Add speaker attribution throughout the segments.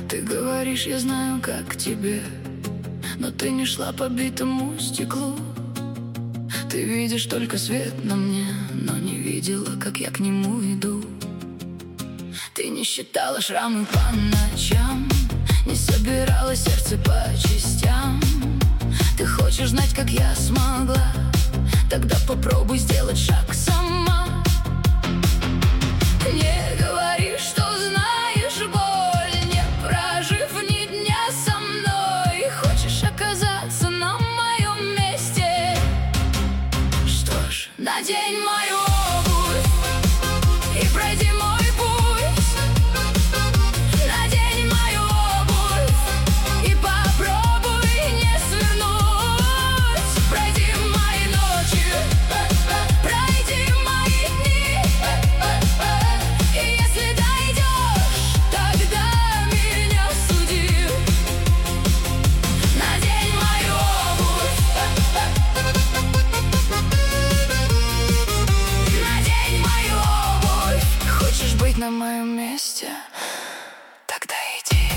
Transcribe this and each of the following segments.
Speaker 1: Ты говоришь, я знаю, как тебе, но ты не шла по битому стеклу. Ты видишь только свет на мне, но не видела, как я к нему иду. Ты не считала шрамы по ночам, не собирала сердце по частям. Ты хочешь знать, как я смогла? Тогда попробуй сделать шаг сама. Не говори, что знаешь боль, не прожив ни дня со мной. Хочешь оказаться на моем месте? Что ж, надень мою обувь и пройди мой путь. Надень мою обувь и попробуй не свернуть. Пройди мои ночи, пройди мои дни. И если дойдешь, тогда меня суди. Надень мою обувь. Надень мою обувь. Хочешь быть на моем месте? Тогда иди.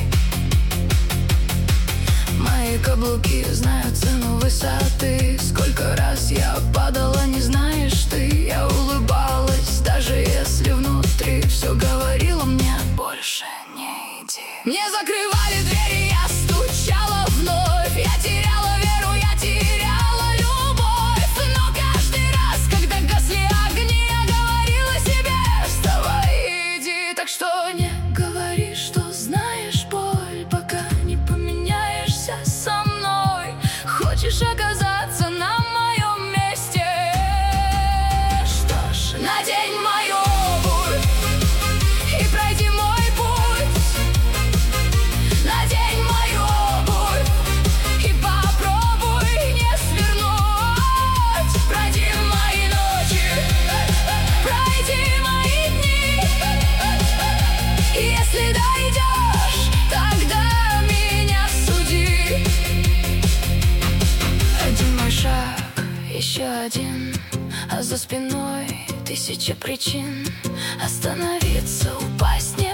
Speaker 1: Мои каблуки знают цену высоты. Сколько раз я падала, не знаешь ты. Я улыбалась, даже если внутри все говорило мне: больше не иди. Мне закрывали двери, я стучала вновь. Я теряла веру, я теряла любовь. Но каждый раз, когда гасли огни, я говорила себе: вставай и иди. Так что не говори, что знаешь боль, пока не поменяешься со мной. Хочешь оказаться на моем месте? Что ж, надень мою обувь и пройди мой путь. Надень мою обувь и попробуй не свернуть. Пройди мои ночи, пройди мои дни. И если дойдешь, тогда меня суди. Один мой шаг, еще один, а за спиной тысяча причин остановиться, упасть не